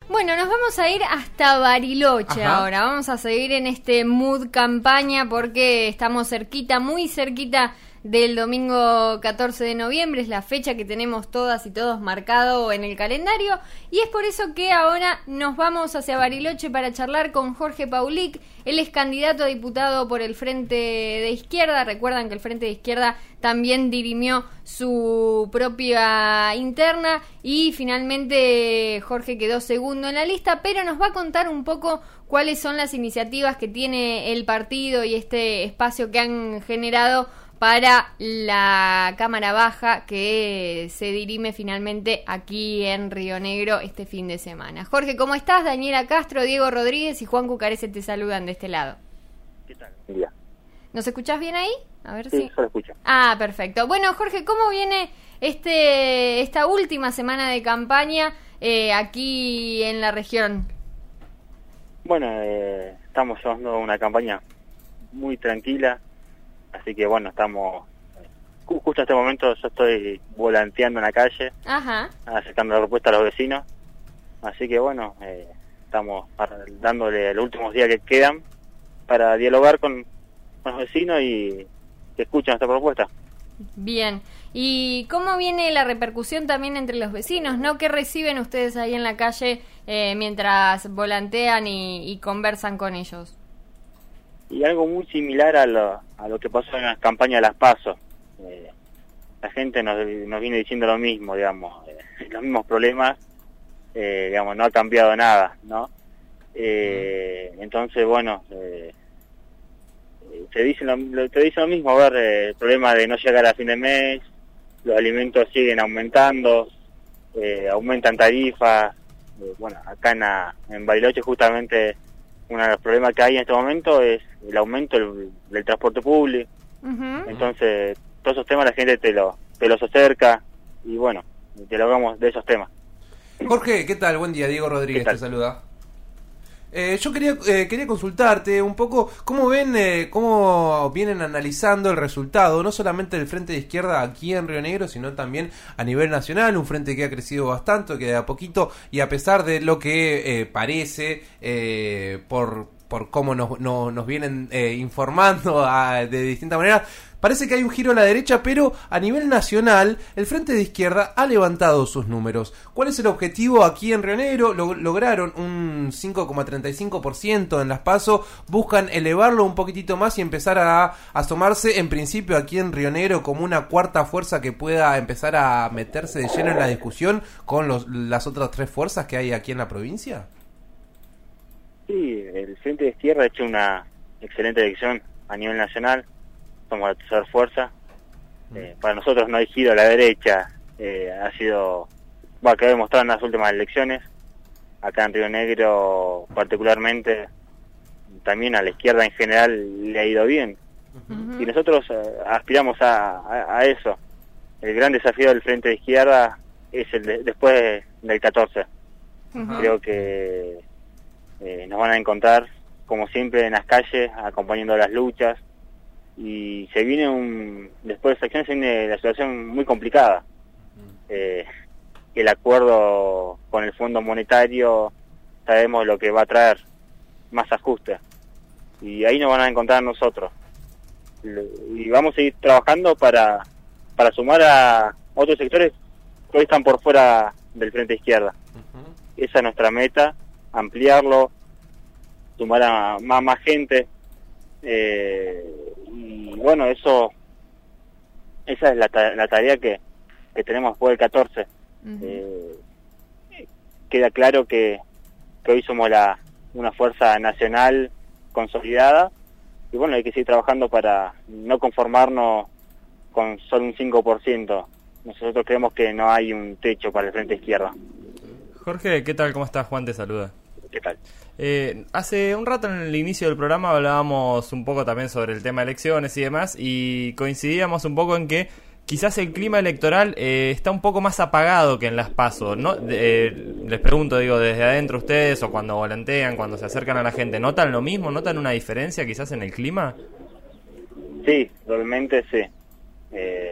Bueno, nos vamos a ir hasta Bariloche. Ajá. Ahora. Vamos a seguir en este mood campaña porque estamos cerquita, muy cerquita del domingo 14 de noviembre. Es la fecha que tenemos todas y todos marcado en el calendario. Y es por eso que ahora nos vamos hacia Bariloche para charlar con Jorge Paulic. Él es candidato a diputado por el Frente de Izquierda. Recuerdan que el Frente de Izquierda también dirimió su propia interna y finalmente Jorge quedó segundo en la lista, pero nos va a contar un poco cuáles son las iniciativas que tiene el partido y este espacio que han generado para la Cámara Baja que se dirime finalmente aquí en Río Negro este fin de semana. Jorge, ¿cómo estás? Daniela Castro, Diego Rodríguez y Juan Cucarese te saludan de este lado. ¿Qué tal? Buen día. ¿Nos escuchás bien ahí? A ver Sí, si... yo lo escucho. Ah, perfecto. Bueno, Jorge, ¿cómo viene esta última semana de campaña aquí en la región? Bueno, estamos llevando una campaña muy tranquila, así que bueno, estamos... Justo en este momento yo estoy volanteando en la calle, Ajá. acercando la propuesta a los vecinos, así que bueno, estamos dándole los últimos días que quedan para dialogar con los vecinos y que escuchen esta propuesta. Bien. ¿Y cómo viene la repercusión también entre los vecinos, no? ¿Qué reciben ustedes ahí en la calle mientras volantean y conversan con ellos? Y algo muy similar a lo que pasó en la campaña de las PASO. La gente nos viene diciendo lo mismo, digamos, los mismos problemas, digamos, no ha cambiado nada, ¿no? Entonces, bueno, te dicen lo mismo, a ver, el problema de no llegar a fin de mes, los alimentos siguen aumentando, aumentan tarifas, bueno, acá en Bariloche justamente uno de los problemas que hay en este momento es el aumento del transporte público. Uh-huh. Entonces todos esos temas la gente te los acerca y bueno, dialogamos de esos temas. Jorge, ¿qué tal? Buen día, Diego Rodríguez te saluda. Yo quería consultarte un poco cómo vienen analizando el resultado, no solamente del Frente de Izquierda aquí en Río Negro, sino también a nivel nacional, un frente que ha crecido bastante, que de a poquito, y a pesar de lo que parece por cómo nos vienen informando de distinta manera, parece que hay un giro a la derecha, pero a nivel nacional el Frente de Izquierda ha levantado sus números. ¿Cuál es el objetivo aquí en Río Negro? Lograron un 5,35% en las PASO, buscan elevarlo un poquitito más y empezar a asomarse en principio aquí en Río Negro como una cuarta fuerza que pueda empezar a meterse de lleno en la discusión con las otras tres fuerzas que hay aquí en la provincia. Sí, el Frente de Izquierda ha hecho una excelente elección a nivel nacional. Somos la tercera fuerza. Para nosotros no hay giro a la derecha. Ha sido, bueno, quedó demostrado en las últimas elecciones. Acá en Río Negro particularmente, también a la izquierda en general le ha ido bien. Uh-huh. Y nosotros aspiramos a eso. El gran desafío del Frente de Izquierda es después del 14. Uh-huh. Creo que nos van a encontrar, como siempre, en las calles, acompañando las luchas. Y se viene después de esta acción se viene la situación muy complicada. El acuerdo con el Fondo Monetario, sabemos lo que va a traer, más ajustes. Y ahí nos van a encontrar nosotros. Y vamos a seguir trabajando para sumar a otros sectores que hoy están por fuera del Frente Izquierda. Uh-huh. Esa es nuestra meta, ampliarlo, sumar a más gente. Y bueno, esa es la tarea que tenemos después del 14. Uh-huh. Queda claro que hoy somos una fuerza nacional consolidada y bueno, hay que seguir trabajando para no conformarnos con solo un 5%. Nosotros creemos que no hay un techo para el Frente Izquierda. Jorge, ¿qué tal? ¿Cómo estás? Juan te saluda. ¿Qué tal? Hace un rato en el inicio del programa hablábamos un poco también sobre el tema de elecciones y demás y coincidíamos un poco en que quizás el clima electoral está un poco más apagado que en las PASO, ¿no? Les pregunto, digo, desde adentro ustedes o cuando volantean, cuando se acercan a la gente, ¿notan lo mismo? ¿Notan una diferencia quizás en el clima? Sí, realmente sí.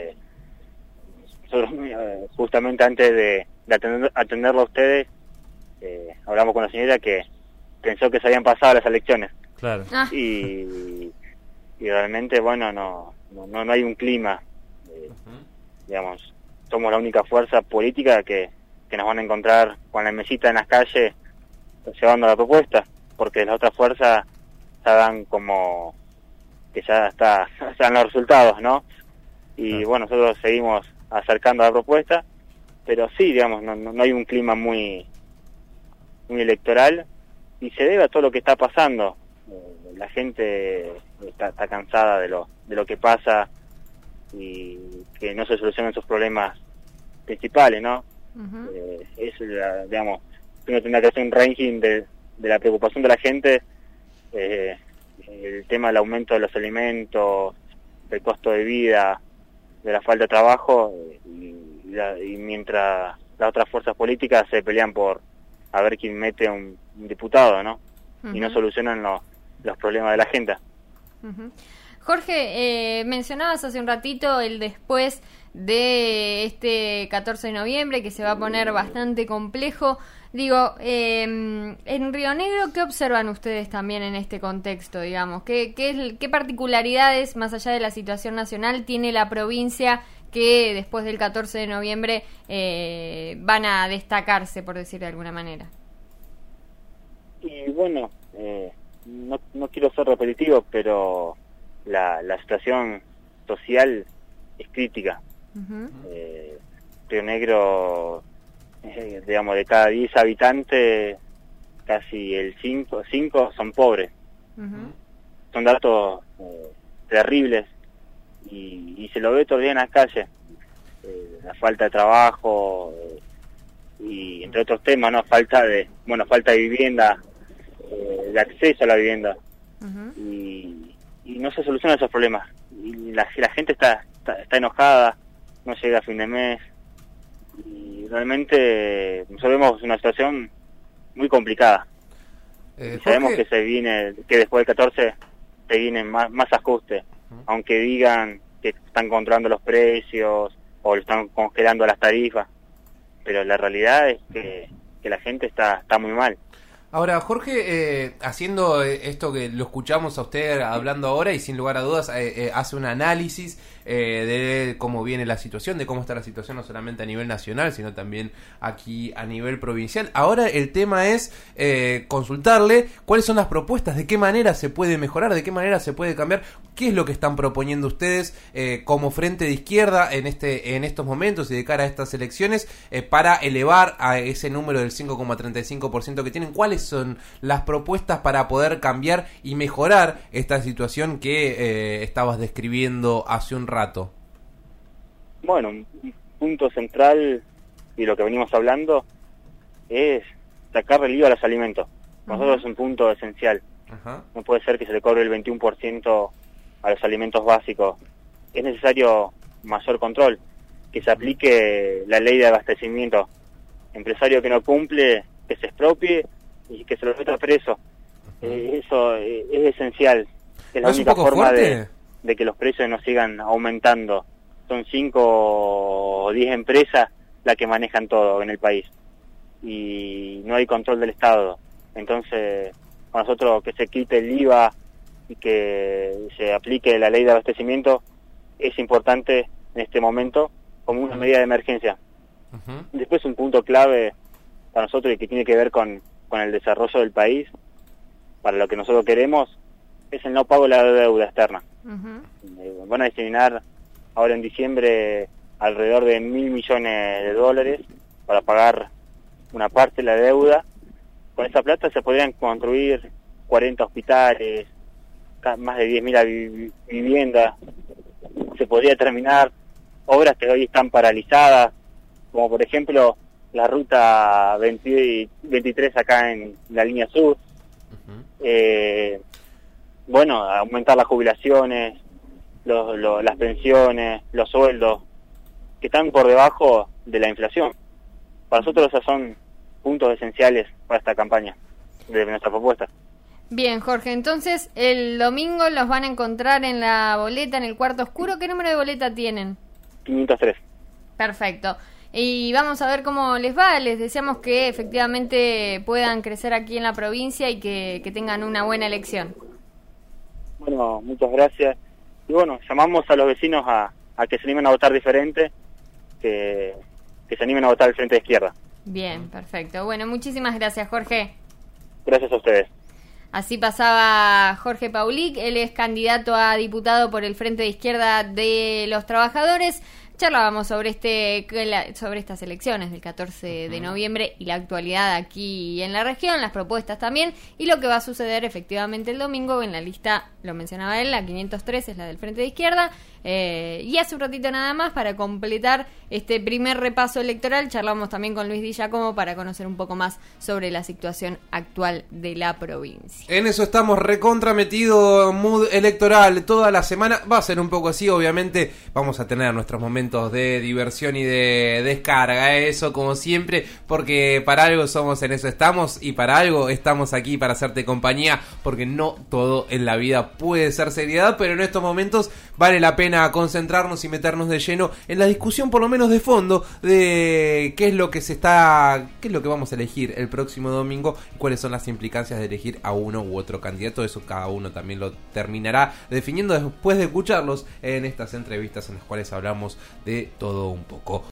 Nosotros, justamente antes de atenderlo a ustedes, hablamos con la señora que pensó que se habían pasado las elecciones. Claro. Ah. Y realmente, bueno, no hay un clima. Digamos, somos la única fuerza política que nos van a encontrar con la mesita en las calles llevando la propuesta, porque las otras fuerzas ya dan como que ya están los resultados, ¿no? Y bueno, nosotros seguimos acercando la propuesta, pero sí, digamos, no hay un clima muy electoral, y se debe a todo lo que está pasando. La gente está cansada de lo que pasa y que no se solucionan sus problemas principales, ¿no? Digamos, uno tendrá que hacer un ranking de la preocupación de la gente, el tema del aumento de los alimentos, del costo de vida, de la falta de trabajo, y mientras las otras fuerzas políticas se pelean por a ver quién mete un diputado, ¿no? Y no solucionan los problemas de la gente. Jorge, mencionabas hace un ratito el después de este 14 de noviembre, que se va a poner bastante complejo. Digo, en Río Negro, ¿qué observan ustedes también en este contexto, digamos? ¿Qué particularidades, más allá de la situación nacional, tiene la provincia que después del 14 de noviembre van a destacarse, por decir de alguna manera? Y bueno, no quiero ser repetitivo, pero la situación social es crítica. Río Negro, digamos, de cada 10 habitantes, casi el 5 son pobres. Son datos terribles, y se lo ve todo el día en las calles. La falta de trabajo, y entre otros temas, ¿no? Falta de vivienda, de acceso a la vivienda. Y no se solucionan esos problemas. Y la gente está enojada, no llega a fin de mes, y realmente nosotros vemos una situación muy complicada. Sabemos que después del 14 se vienen más ajustes, aunque digan que están controlando los precios o están congelando las tarifas, pero la realidad es que la gente está muy mal. Ahora, Jorge, haciendo esto que lo escuchamos a usted hablando ahora, y sin lugar a dudas hace un análisis de cómo viene la situación, de cómo está la situación no solamente a nivel nacional, sino también aquí a nivel provincial. Ahora el tema es consultarle cuáles son las propuestas, de qué manera se puede mejorar, de qué manera se puede cambiar, qué es lo que están proponiendo ustedes como Frente de Izquierda en estos momentos y de cara a estas elecciones para elevar a ese número del 5,35% que tienen. ¿Cuáles son las propuestas para poder cambiar y mejorar esta situación que estabas describiendo hace un rato? Bueno, un punto central, y lo que venimos hablando, es sacar el IVA a los alimentos. Para nosotros es un punto esencial. No puede ser que se le cobre el 21% a los alimentos básicos. Es necesario mayor control, que se aplique la ley de abastecimiento. Empresario que no cumple, que se expropie y que se lo meta preso. Eso es esencial. Es la única forma de que los precios no sigan aumentando. Son 5 o 10 empresas las que manejan todo en el país, y no hay control del Estado. Entonces, para nosotros, que se quite el IVA y que se aplique la ley de abastecimiento es importante en este momento como una medida de emergencia. Después, un punto clave para nosotros, y que tiene que ver con el desarrollo del país, para lo que nosotros queremos, es el no pago de la deuda externa. Van a destinar ahora en diciembre alrededor de $1.000 millones para pagar una parte de la deuda. Con esa plata se podrían construir 40 hospitales, más de 10.000 viviendas. Se podría terminar obras que hoy están paralizadas, como por ejemplo la ruta 23 acá en la línea sur. Bueno, aumentar las jubilaciones, las pensiones, los sueldos, que están por debajo de la inflación. Para nosotros esos son puntos esenciales para esta campaña de nuestra propuesta. Bien, Jorge, entonces el domingo los van a encontrar en la boleta, en el cuarto oscuro. ¿Qué número de boleta tienen? 503. Perfecto. y vamos a ver cómo les va. Les deseamos que efectivamente puedan crecer aquí en la provincia y que tengan una buena elección. Bueno, muchas gracias. Y bueno, llamamos a los vecinos a que se animen a votar diferente, que se animen a votar al Frente de Izquierda. Bien, perfecto. Bueno, muchísimas gracias, Jorge. Gracias a ustedes. Así pasaba Jorge Paulic, él es candidato a diputado por el Frente de Izquierda de los Trabajadores. Charlábamos sobre estas elecciones del 14 de noviembre y la actualidad aquí en la región, las propuestas también, y lo que va a suceder efectivamente el domingo en la lista, lo mencionaba él, la 503 es la del Frente de Izquierda, y hace un ratito nada más para completar este primer repaso electoral, charlamos también con Luis Di Giacomo para conocer un poco más sobre la situación actual de la provincia. En eso estamos recontrametido, mood electoral toda la semana, va a ser un poco así, obviamente vamos a tener nuestros momentos de diversión y de descarga, eso como siempre, porque para algo somos En Eso Estamos y para algo estamos aquí para hacerte compañía, porque no todo en la vida puede ser seriedad, pero en estos momentos vale la pena concentrarnos y meternos de lleno en la discusión, por lo menos de fondo, de qué es lo que vamos a elegir el próximo domingo y cuáles son las implicancias de elegir a uno u otro candidato. Eso cada uno también lo terminará definiendo después de escucharlos en estas entrevistas en las cuales hablamos de todo un poco.